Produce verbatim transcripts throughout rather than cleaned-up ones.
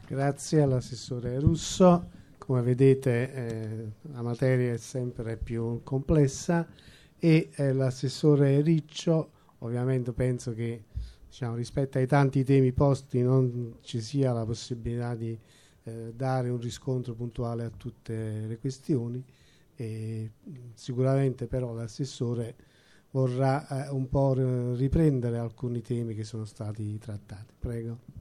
Grazie all'assessore Russo. Come vedete eh, la materia è sempre più complessa e eh, l'assessore Riccio, ovviamente penso che diciamo, rispetto ai tanti temi posti non ci sia la possibilità di eh, dare un riscontro puntuale a tutte le questioni e sicuramente però l'assessore vorrà eh, un po' riprendere alcuni temi che sono stati trattati. Prego.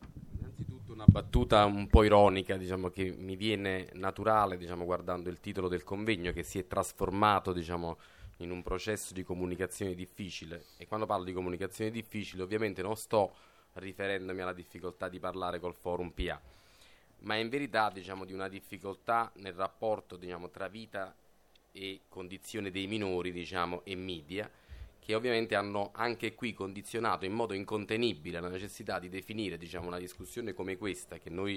Una battuta un po' ironica, diciamo, che mi viene naturale, diciamo, guardando il titolo del convegno, che si è trasformato, diciamo, in un processo di comunicazione difficile. E quando parlo di comunicazione difficile, ovviamente non sto riferendomi alla difficoltà di parlare col forum P A, ma in verità, diciamo, di una difficoltà nel rapporto, diciamo, tra vita e condizione dei minori, diciamo, e media, che ovviamente hanno anche qui condizionato in modo incontenibile la necessità di definire, diciamo, una discussione come questa che noi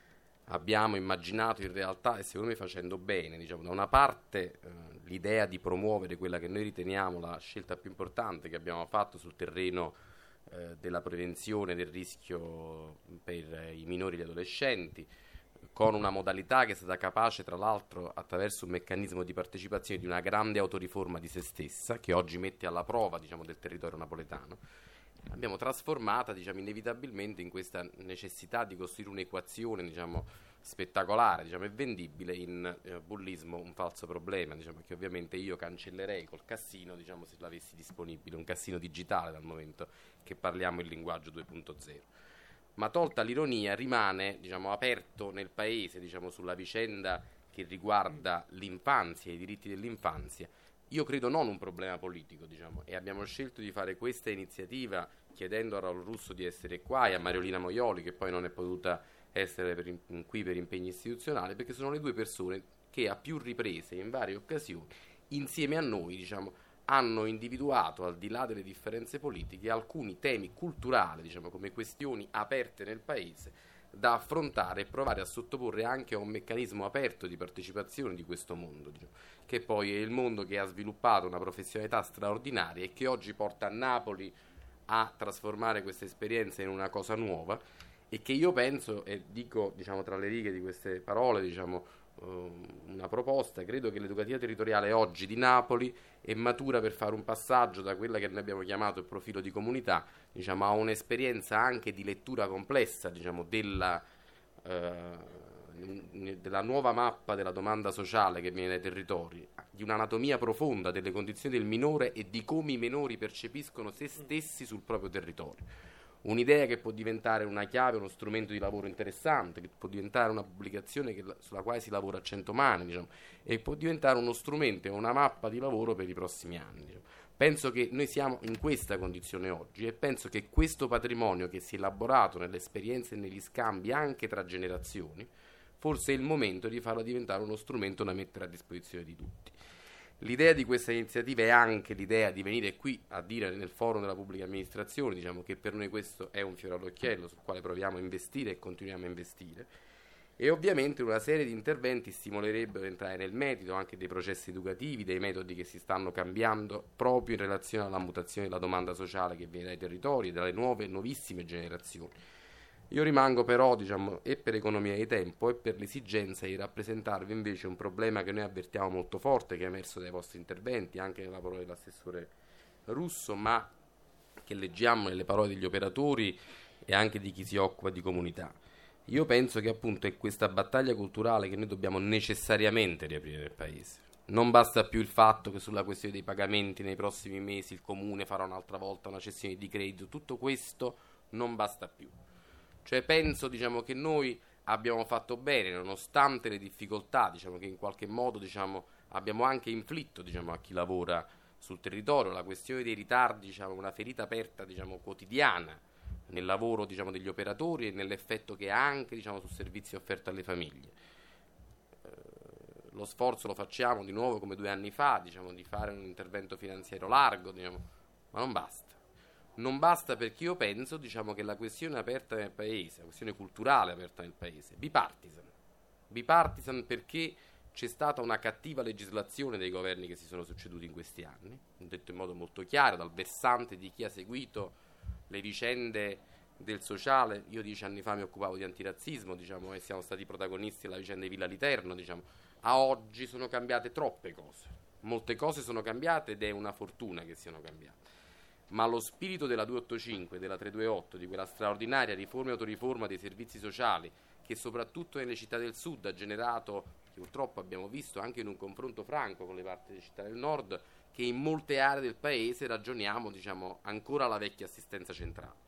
abbiamo immaginato in realtà e secondo me facendo bene, diciamo, da una parte eh, l'idea di promuovere quella che noi riteniamo la scelta più importante che abbiamo fatto sul terreno eh, della prevenzione del rischio per i minori e gli adolescenti, con una modalità che è stata capace, tra l'altro, attraverso un meccanismo di partecipazione di una grande autoriforma di se stessa, che oggi mette alla prova, diciamo, del territorio napoletano, abbiamo trasformata, diciamo, inevitabilmente in questa necessità di costruire un'equazione, diciamo, spettacolare, diciamo, e vendibile in eh, bullismo, un falso problema, diciamo, che ovviamente io cancellerei col Cassino, diciamo, se l'avessi disponibile, un Cassino digitale dal momento che parliamo il linguaggio due punto zero. Ma tolta l'ironia rimane, diciamo, aperto nel paese, diciamo, sulla vicenda che riguarda l'infanzia e i diritti dell'infanzia. Io credo non un problema politico, diciamo, e abbiamo scelto di fare questa iniziativa chiedendo a Raul Russo di essere qua e a Mariolina Moioli, che poi non è potuta essere per in, qui per impegni istituzionali, perché sono le due persone che a più riprese, in varie occasioni, insieme a noi, diciamo, hanno individuato, al di là delle differenze politiche, alcuni temi culturali, diciamo, come questioni aperte nel paese da affrontare e provare a sottoporre anche a un meccanismo aperto di partecipazione di questo mondo, diciamo, che poi è il mondo che ha sviluppato una professionalità straordinaria e che oggi porta a Napoli a trasformare questa esperienza in una cosa nuova e che io penso, e dico, diciamo, tra le righe di queste parole, diciamo, una proposta, credo che l'educativa territoriale oggi di Napoli è matura per fare un passaggio da quella che noi abbiamo chiamato il profilo di comunità, diciamo, a un'esperienza anche di lettura complessa, diciamo, della, eh, della nuova mappa della domanda sociale che viene dai territori, di un'anatomia profonda delle condizioni del minore e di come i minori percepiscono se stessi sul proprio territorio. Un'idea che può diventare una chiave, uno strumento di lavoro interessante, che può diventare una pubblicazione che, sulla quale si lavora a cento mani, diciamo, e può diventare uno strumento e una mappa di lavoro per i prossimi anni. Diciamo. Penso che noi siamo in questa condizione oggi e penso che questo patrimonio che si è elaborato nelle esperienze e negli scambi anche tra generazioni, forse è il momento di farlo diventare uno strumento da mettere a disposizione di tutti. L'idea di questa iniziativa è anche l'idea di venire qui a dire nel forum della pubblica amministrazione, diciamo, che per noi questo è un fiore all'occhiello sul quale proviamo a investire e continuiamo a investire, e ovviamente una serie di interventi stimolerebbero ad entrare nel merito anche dei processi educativi, dei metodi che si stanno cambiando proprio in relazione alla mutazione della domanda sociale che viene dai territori e dalle nuove, nuovissime generazioni. Io rimango però, diciamo, e per economia di tempo e per l'esigenza di rappresentarvi invece un problema che noi avvertiamo molto forte, che è emerso dai vostri interventi, anche nella parola dell'assessore Russo, ma che leggiamo nelle parole degli operatori e anche di chi si occupa di comunità. Io penso che appunto è questa battaglia culturale che noi dobbiamo necessariamente riaprire nel Paese. Non basta più il fatto che sulla questione dei pagamenti nei prossimi mesi il Comune farà un'altra volta una cessione di credito, tutto questo non basta più. Cioè penso, diciamo, che noi abbiamo fatto bene, nonostante le difficoltà, diciamo, che in qualche modo, diciamo, abbiamo anche inflitto, diciamo, a chi lavora sul territorio. La questione dei ritardi, diciamo, una ferita aperta, diciamo, quotidiana nel lavoro, diciamo, degli operatori e nell'effetto che ha anche, diciamo, sul servizio offerto alle famiglie. Eh, lo sforzo lo facciamo di nuovo come due anni fa, diciamo, di fare un intervento finanziario largo, diciamo, ma non basta. Non basta perché io penso, diciamo, che la questione aperta nel Paese, la questione culturale aperta nel Paese, bipartisan, bipartisan perché c'è stata una cattiva legislazione dei governi che si sono succeduti in questi anni, detto in modo molto chiaro, dal versante di chi ha seguito le vicende del sociale. Io dieci anni fa mi occupavo di antirazzismo, diciamo, e siamo stati protagonisti della vicenda di Villa Literno, diciamo. A oggi sono cambiate troppe cose, molte cose sono cambiate ed è una fortuna che siano cambiate, ma lo spirito della duecentoottantacinque, della trecentoventotto, di quella straordinaria riforma e autoriforma dei servizi sociali che soprattutto nelle città del sud ha generato, che purtroppo abbiamo visto anche in un confronto franco con le parti delle città del nord, che in molte aree del paese ragioniamo, diciamo, ancora la vecchia assistenza centrale.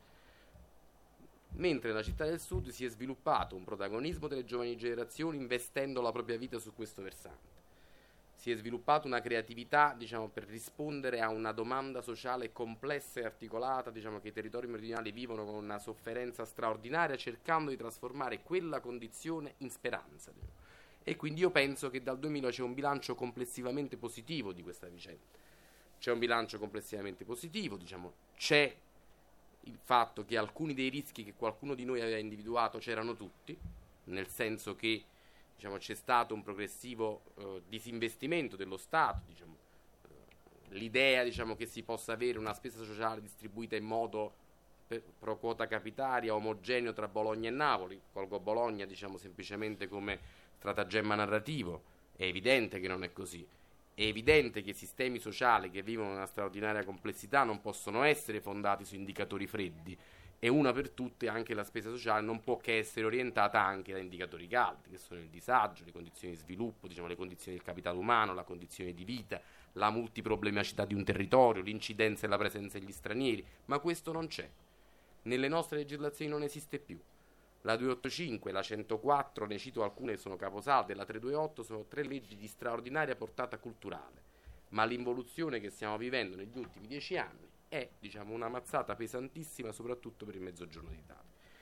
Mentre nella città del sud si è sviluppato un protagonismo delle giovani generazioni investendo la propria vita su questo versante. Si è sviluppata una creatività, diciamo, per rispondere a una domanda sociale complessa e articolata, diciamo, che i territori meridionali vivono con una sofferenza straordinaria, cercando di trasformare quella condizione in speranza. Diciamo. E quindi io penso che dal duemila c'è un bilancio complessivamente positivo di questa vicenda. C'è un bilancio complessivamente positivo, diciamo, c'è il fatto che alcuni dei rischi che qualcuno di noi aveva individuato c'erano tutti, nel senso che, diciamo, c'è stato un progressivo eh, disinvestimento dello Stato, diciamo, eh, l'idea, diciamo, che si possa avere una spesa sociale distribuita in modo per, pro quota capitaria omogeneo tra Bologna e Napoli, colgo Bologna, diciamo, semplicemente come stratagemma narrativo, è evidente che non è così. È evidente che i sistemi sociali che vivono una straordinaria complessità non possono essere fondati su indicatori freddi, e una per tutte anche la spesa sociale non può che essere orientata anche da indicatori caldi, che sono il disagio, le condizioni di sviluppo, diciamo, le condizioni del capitale umano, la condizione di vita, la multiproblemacità di un territorio, l'incidenza e la presenza degli stranieri, ma questo non c'è. Nelle nostre legislazioni non esiste più. La duecentoottantacinque, la centoquattro, ne cito alcune che sono caposalde, la trecentoventotto sono tre leggi di straordinaria portata culturale, ma l'involuzione che stiamo vivendo negli ultimi dieci anni è, diciamo, una mazzata pesantissima soprattutto per il Mezzogiorno d'Italia.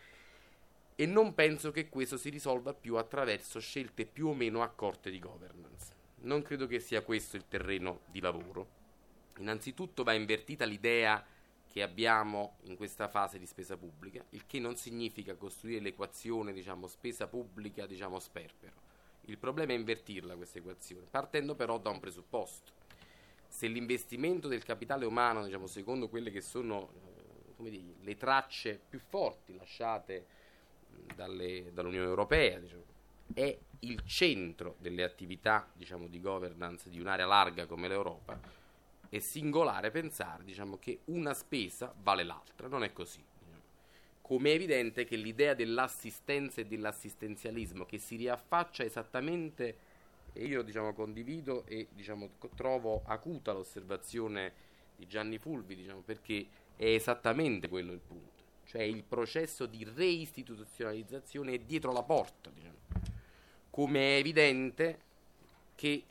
E non penso che questo si risolva più attraverso scelte più o meno accorte di governance. Non credo che sia questo il terreno di lavoro. Innanzitutto va invertita l'idea che abbiamo in questa fase di spesa pubblica, il che non significa costruire l'equazione, diciamo, spesa pubblica, diciamo, sperpero. Il problema è invertirla questa equazione, partendo però da un presupposto. Se l'investimento del capitale umano, diciamo, secondo quelle che sono eh, come dire, le tracce più forti lasciate dalle, dall'Unione Europea, diciamo, è il centro delle attività, diciamo, di governance di un'area larga come l'Europa, è singolare pensare, diciamo, che una spesa vale l'altra. Non è così. Come è evidente che l'idea dell'assistenza e dell'assistenzialismo che si riaffaccia esattamente, e io, diciamo, condivido e, diciamo, trovo acuta l'osservazione di Gianni Fulvi, diciamo, perché è esattamente quello il punto, cioè il processo di reistituzionalizzazione è dietro la porta, diciamo. Come è evidente che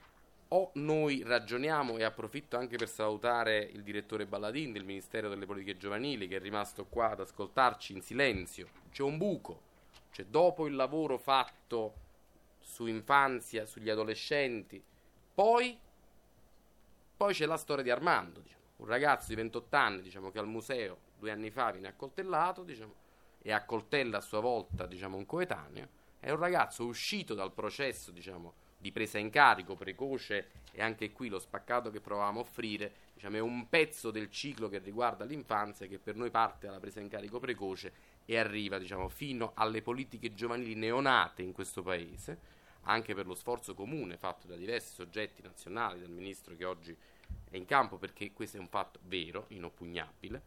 o noi ragioniamo, e approfitto anche per salutare il direttore Balladin del Ministero delle Politiche Giovanili che è rimasto qua ad ascoltarci in silenzio, c'è un buco, cioè dopo il lavoro fatto su infanzia, sugli adolescenti, poi, poi c'è la storia di Armando, diciamo, un ragazzo di ventotto anni, diciamo, che al museo due anni fa viene accoltellato, diciamo, e accoltella a sua volta, diciamo, un coetaneo. È un ragazzo uscito dal processo, diciamo, di presa in carico precoce, e anche qui lo spaccato che provavamo a offrire, diciamo, è un pezzo del ciclo che riguarda l'infanzia, che per noi parte dalla presa in carico precoce e arriva, diciamo, fino alle politiche giovanili neonate in questo paese, anche per lo sforzo comune fatto da diversi soggetti nazionali, dal ministro che oggi è in campo, perché questo è un fatto vero, inoppugnabile.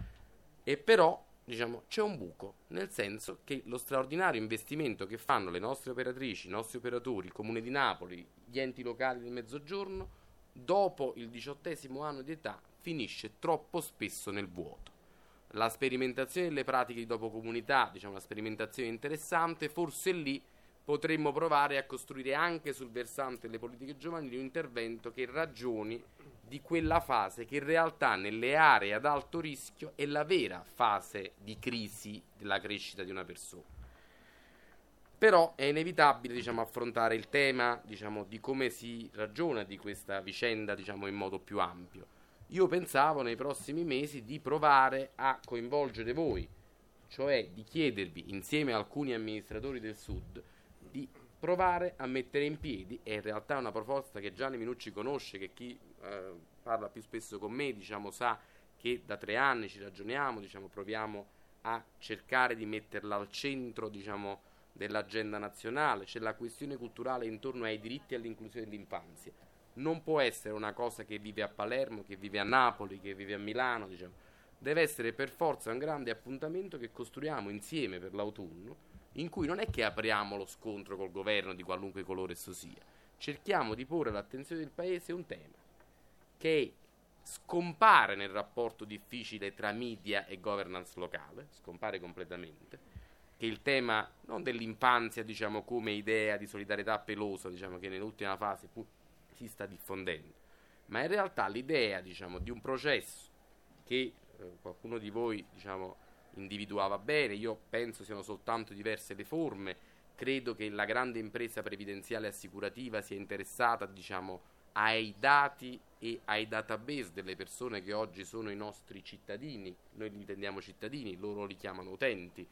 E però, diciamo, c'è un buco, nel senso che lo straordinario investimento che fanno le nostre operatrici, i nostri operatori, il Comune di Napoli, gli enti locali del Mezzogiorno, dopo il diciottesimo anno di età finisce troppo spesso nel vuoto. La sperimentazione delle pratiche di dopocomunità, diciamo, una sperimentazione interessante, forse lì potremmo provare a costruire anche sul versante delle politiche giovanili un intervento che ragioni di quella fase che in realtà nelle aree ad alto rischio è la vera fase di crisi della crescita di una persona. Però è inevitabile, diciamo, affrontare il tema, diciamo, di come si ragiona di questa vicenda, diciamo, in modo più ampio. Io pensavo nei prossimi mesi di provare a coinvolgere voi, cioè di chiedervi insieme a alcuni amministratori del Sud di provare a mettere in piedi, e in realtà è una proposta che Gianni Minucci conosce, che chi eh, parla più spesso con me, diciamo, sa che da tre anni ci ragioniamo, diciamo, proviamo a cercare di metterla al centro, diciamo, dell'agenda nazionale. C'è la questione culturale intorno ai diritti e all'inclusione dell'infanzia. Non può essere una cosa che vive a Palermo, che vive a Napoli, che vive a Milano, diciamo. Deve essere per forza un grande appuntamento che costruiamo insieme per l'autunno, in cui non è che apriamo lo scontro col governo di qualunque colore esso sia. Cerchiamo di porre all'attenzione del Paese un tema che scompare nel rapporto difficile tra media e governance locale, scompare completamente, che il tema non dell'infanzia, diciamo, come idea di solidarietà pelosa, diciamo, che nell'ultima fase pu- si sta diffondendo, ma in realtà l'idea, diciamo, di un processo che eh, qualcuno di voi, diciamo, individuava bene. Io penso siano soltanto diverse le forme. Credo che la grande impresa previdenziale assicurativa sia interessata, diciamo, ai dati e ai database delle persone che oggi sono i nostri cittadini. Noi li intendiamo cittadini, loro li chiamano utenti,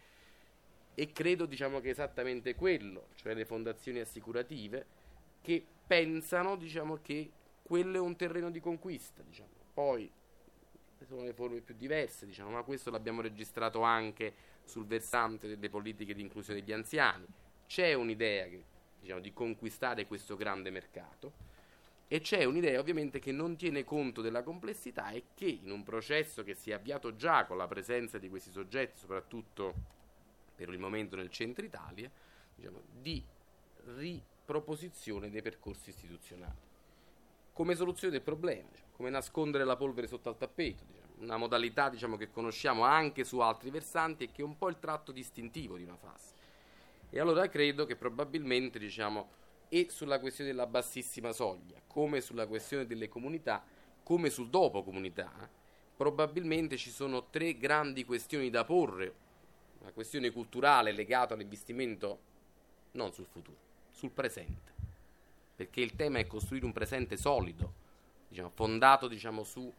e credo, diciamo, che è esattamente quello, cioè le fondazioni assicurative, che pensano, diciamo, che quello è un terreno di conquista, diciamo. Poi sono le forme più diverse, diciamo, ma questo l'abbiamo registrato anche sul versante delle politiche di inclusione degli anziani. C'è un'idea che, diciamo, di conquistare questo grande mercato, e c'è un'idea ovviamente che non tiene conto della complessità e che in un processo che si è avviato già con la presenza di questi soggetti, soprattutto per il momento nel centro Italia, diciamo, di riproposizione dei percorsi istituzionali come soluzione del problema, diciamo, come nascondere la polvere sotto al tappeto, diciamo, una modalità, diciamo, che conosciamo anche su altri versanti e che è un po' il tratto distintivo di una fase. E allora credo che probabilmente, diciamo, e sulla questione della bassissima soglia, come sulla questione delle comunità, come sul dopo comunità, probabilmente ci sono tre grandi questioni da porre. Una questione culturale legata all'investimento non sul futuro, sul presente, perché il tema è costruire un presente solido, diciamo, fondato, diciamo, su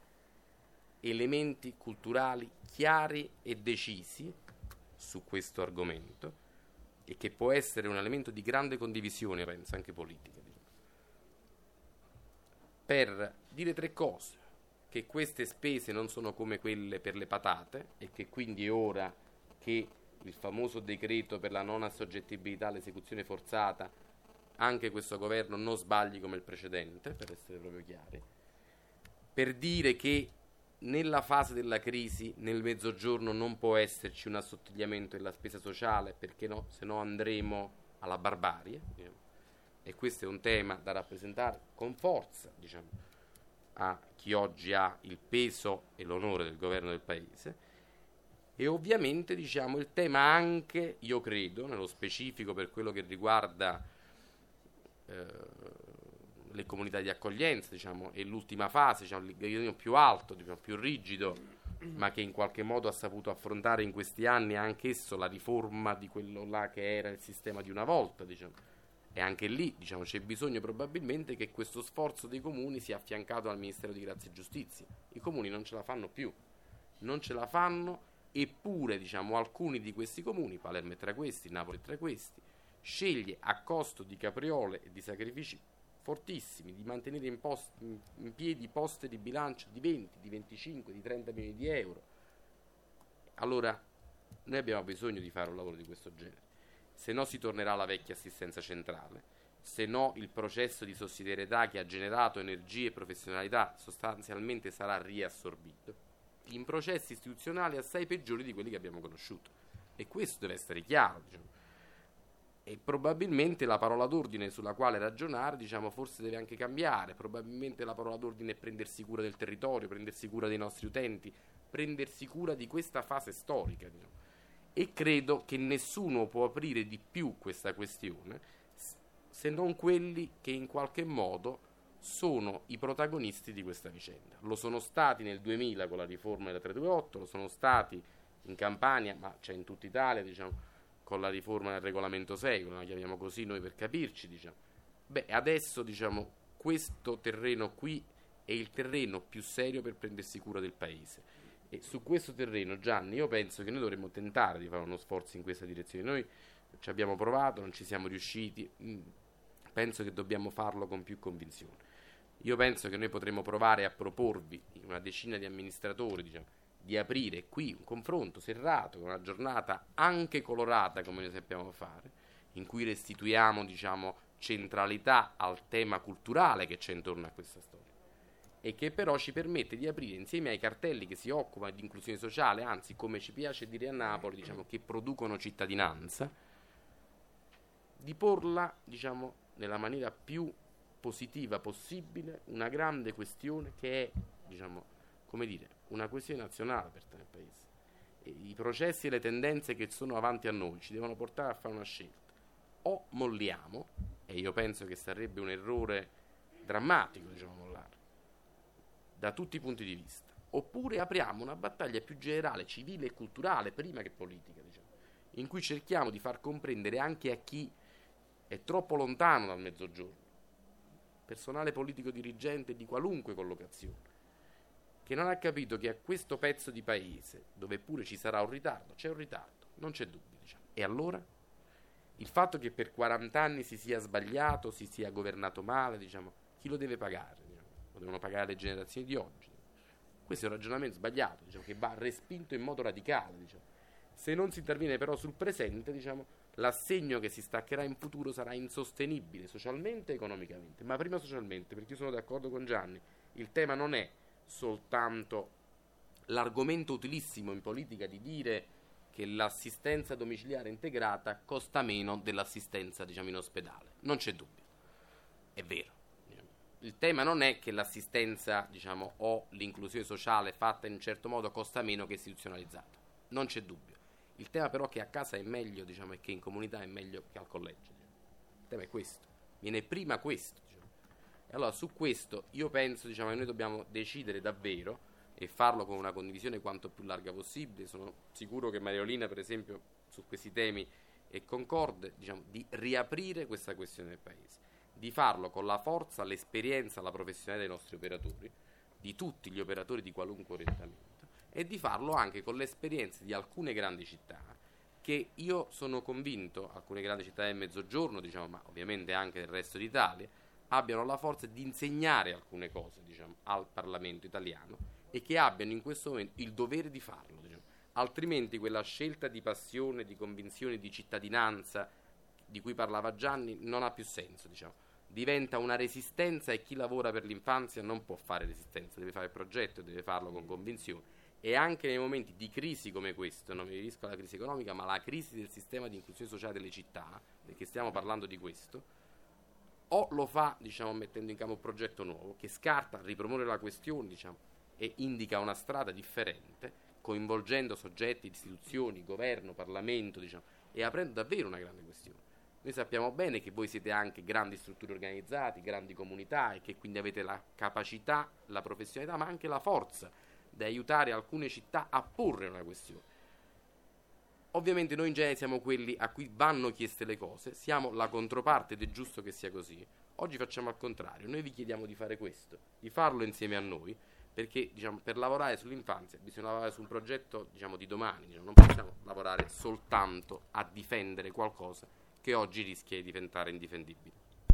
elementi culturali chiari e decisi su questo argomento, e che può essere un elemento di grande condivisione, penso, anche politica, diciamo. Per dire tre cose: che queste spese non sono come quelle per le patate, e che quindi è ora che il famoso decreto per la non assoggettibilità all'esecuzione forzata, anche questo governo non sbagli come il precedente, per essere proprio chiari. Per dire che nella fase della crisi nel mezzogiorno non può esserci un assottigliamento della spesa sociale, perché no, se no andremo alla barbarie, diciamo. E questo è un tema da rappresentare con forza, diciamo, a chi oggi ha il peso e l'onore del governo del paese. E ovviamente, diciamo, il tema anche, io credo, nello specifico per quello che riguarda eh, le comunità di accoglienza, diciamo, e l'ultima fase, diciamo, il gradino più alto, diciamo, più rigido, ma che in qualche modo ha saputo affrontare in questi anni anch'esso la riforma di quello là che era il sistema di una volta, diciamo. E anche lì, diciamo, c'è bisogno probabilmente che questo sforzo dei comuni sia affiancato al Ministero di Grazia e Giustizia. I comuni non ce la fanno più, non ce la fanno, eppure, diciamo, alcuni di questi comuni, Palermo è tra questi, Napoli è tra questi, sceglie a costo di capriole e di sacrifici fortissimi di mantenere in, post, in, in piedi poste di bilancio di venti, di venticinque, di trenta milioni di euro. Allora noi abbiamo bisogno di fare un lavoro di questo genere, se no si tornerà alla vecchia assistenza centrale, se no il processo di sussidiarietà che ha generato energie e professionalità sostanzialmente sarà riassorbito in processi istituzionali assai peggiori di quelli che abbiamo conosciuto, e questo deve essere chiaro, diciamo. E probabilmente la parola d'ordine sulla quale ragionare, diciamo, forse deve anche cambiare. Probabilmente la parola d'ordine è prendersi cura del territorio, prendersi cura dei nostri utenti, prendersi cura di questa fase storica, diciamo. E credo che nessuno può aprire di più questa questione se non quelli che in qualche modo sono i protagonisti di questa vicenda. Lo sono stati nel duemila con la riforma della trecentoventuotto, lo sono stati in Campania, ma c'è in tutta Italia, diciamo, con la riforma del regolamento sei, la chiamiamo così noi per capirci, diciamo. Beh, adesso, diciamo, questo terreno qui è il terreno più serio per prendersi cura del paese, e su questo terreno, Gianni, io penso che noi dovremmo tentare di fare uno sforzo in questa direzione. Noi ci abbiamo provato, non ci siamo riusciti, penso che dobbiamo farlo con più convinzione. Io penso che noi potremmo provare a proporvi una decina di amministratori, diciamo, di aprire qui un confronto serrato, una giornata anche colorata come noi sappiamo fare, in cui restituiamo, diciamo, centralità al tema culturale che c'è intorno a questa storia, e che però ci permette di aprire insieme ai cartelli che si occupano di inclusione sociale, anzi, come ci piace dire a Napoli, diciamo, che producono cittadinanza, di porla, diciamo, nella maniera più positiva possibile una grande questione che è, diciamo, come dire, una questione nazionale per il Paese. E i processi e le tendenze che sono avanti a noi ci devono portare a fare una scelta: o molliamo, e io penso che sarebbe un errore drammatico, diciamo, mollare da tutti i punti di vista, oppure apriamo una battaglia più generale, civile e culturale, prima che politica, diciamo, in cui cerchiamo di far comprendere anche a chi è troppo lontano dal Mezzogiorno, personale politico dirigente di qualunque collocazione, che non ha capito che a questo pezzo di paese, dove pure ci sarà un ritardo, c'è un ritardo, non c'è dubbio, diciamo. E allora? Il fatto che per quaranta anni si sia sbagliato, si sia governato male, diciamo, chi lo deve pagare? Diciamo? Lo devono pagare le generazioni di oggi. Questo è un ragionamento sbagliato, diciamo, che va respinto in modo radicale, diciamo. Se non si interviene però sul presente, diciamo, l'assegno che si staccherà in futuro sarà insostenibile socialmente e economicamente, ma prima socialmente, perché io sono d'accordo con Gianni, il tema non è soltanto l'argomento utilissimo in politica di dire che l'assistenza domiciliare integrata costa meno dell'assistenza, diciamo, in ospedale. Non c'è dubbio, è vero. Il tema non è che l'assistenza, diciamo, o l'inclusione sociale fatta in un certo modo costa meno che istituzionalizzata. Non c'è dubbio. Il tema però è che a casa è meglio, diciamo, e che in comunità è meglio che al collegio. Diciamo. Il tema è questo. Viene prima questo. Diciamo. E allora su questo io penso, diciamo, che noi dobbiamo decidere davvero e farlo con una condivisione quanto più larga possibile. Sono sicuro che Mariolina, per esempio, su questi temi è concorde, diciamo, di riaprire questa questione del Paese, di farlo con la forza, l'esperienza, la professionalità dei nostri operatori, di tutti gli operatori di qualunque orientamento, e di farlo anche con le esperienze di alcune grandi città che io sono convinto, alcune grandi città del Mezzogiorno, diciamo, ma ovviamente anche del resto d'Italia, abbiano la forza di insegnare alcune cose, diciamo, al Parlamento italiano, e che abbiano in questo momento il dovere di farlo, diciamo. Altrimenti quella scelta di passione, di convinzione, di cittadinanza di cui parlava Gianni non ha più senso, diciamo. Diventa una resistenza, e chi lavora per l'infanzia non può fare resistenza, deve fare il progetto, deve farlo con convinzione. E anche nei momenti di crisi come questo, non mi riferisco alla crisi economica, ma alla crisi del sistema di inclusione sociale delle città, perché stiamo parlando di questo, o lo fa, diciamo, mettendo in campo un progetto nuovo che scarta, ripromuove la questione, diciamo, e indica una strada differente, coinvolgendo soggetti, istituzioni, governo, Parlamento, diciamo, e aprendo davvero una grande questione. Noi sappiamo bene che voi siete anche grandi strutture organizzate, grandi comunità, e che quindi avete la capacità, la professionalità, ma anche la forza di aiutare alcune città a porre una questione. Ovviamente noi in genere siamo quelli a cui vanno chieste le cose, siamo la controparte ed è giusto che sia così. Oggi facciamo al contrario, noi vi chiediamo di fare questo, di farlo insieme a noi, perché, diciamo, per lavorare sull'infanzia bisogna lavorare su un progetto, diciamo, di domani, diciamo, non possiamo lavorare soltanto a difendere qualcosa che oggi rischia di diventare indifendibile.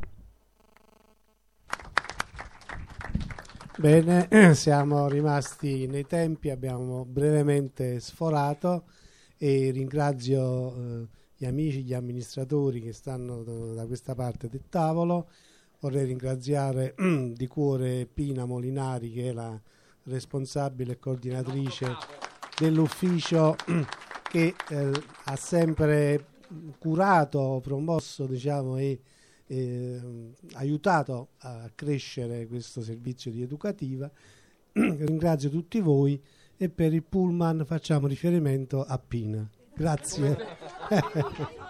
Bene, siamo rimasti nei tempi, abbiamo brevemente sforato, e ringrazio eh, gli amici, gli amministratori che stanno da, da questa parte del tavolo. Vorrei ringraziare di cuore Pina Molinari, che è la responsabile e coordinatrice dell'ufficio che eh, ha sempre curato, promosso, diciamo, e eh, aiutato a crescere questo servizio di educativa. Ringrazio tutti voi, e per il pullman facciamo riferimento a Pina. Grazie.